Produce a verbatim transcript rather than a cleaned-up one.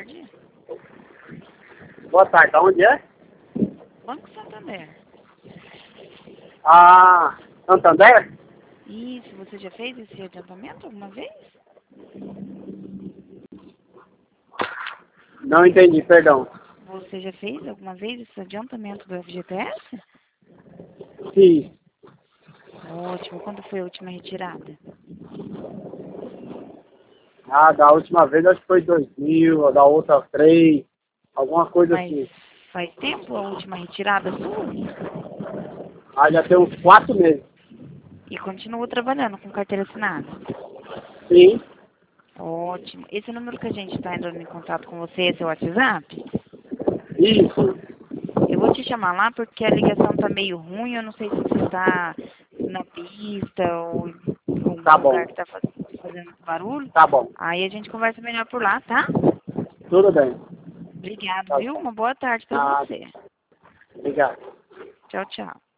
tarde. Boa tarde, aonde é? Banco Santander. Ah, Santander? Isso, você já fez esse adiantamento alguma vez? Não entendi, perdão. Você já fez alguma vez esse adiantamento do F G T S? Sim. Ótimo. Quando foi a última retirada? Ah, da última vez acho que foi dois mil, da outra três, alguma coisa Mas assim. faz tempo a última retirada sua? Ah, já tem uns quatro meses. E continua trabalhando com carteira assinada? Sim. Ótimo. Esse número que a gente está entrando em contato com você é seu WhatsApp? Isso. Eu vou te chamar lá porque a ligação tá meio ruim. Eu não sei se você tá na pista ou em algum Tá lugar bom. que tá faz- fazendo muito barulho. Tá bom. Aí a gente conversa melhor por lá, tá? Tudo bem. Obrigado, Tá viu? bom. Uma boa tarde para Ah, você. obrigado. Tchau, tchau.